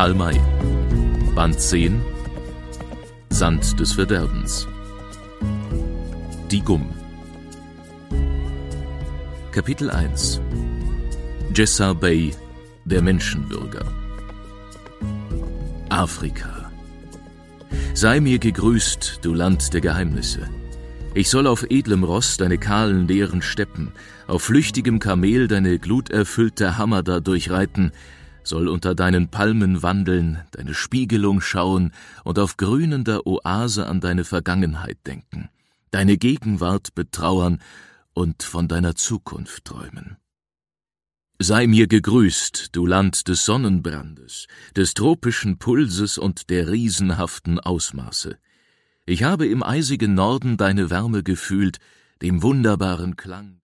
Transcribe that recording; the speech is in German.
Karl May. Band 10 Sand des Verderbens. Die Gum. Kapitel 1 Jessa Bey, der Menschenbürger. Afrika. Sei mir gegrüßt, du Land der Geheimnisse. Ich soll auf edlem Ross deine kahlen, leeren Steppen, auf flüchtigem Kamel deine gluterfüllte Hamada durchreiten, soll unter deinen Palmen wandeln, deine Spiegelung schauen und auf grünender Oase an deine Vergangenheit denken, deine Gegenwart betrauern und von deiner Zukunft träumen. Sei mir gegrüßt, du Land des Sonnenbrandes, des tropischen Pulses und der riesenhaften Ausmaße. Ich habe im eisigen Norden deine Wärme gefühlt, dem wunderbaren Klang